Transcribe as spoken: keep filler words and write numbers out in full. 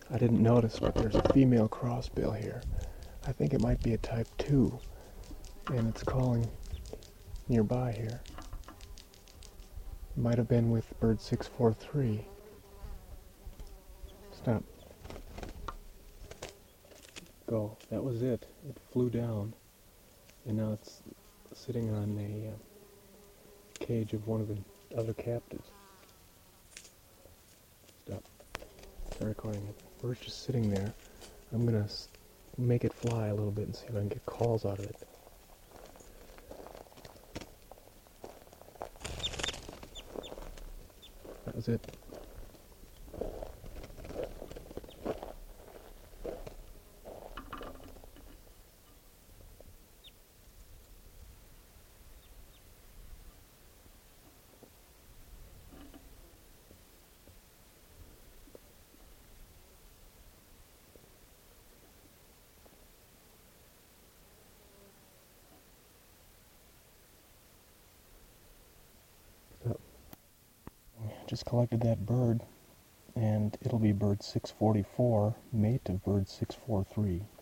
I didn't notice, but there's a female crossbill here. I think it might be a type two, and it's calling nearby here. It might have been with bird six four three. Stop. Go. That was it. It flew down, and now it's sitting on a uh, cage of one of the other captives. Stop. Start recording it. Bird's just sitting there. I'm gonna s- make it fly a little bit and see if I can get calls out of it. That was it. Just collected that bird, and it'll be bird six forty-four, mate of bird six four three.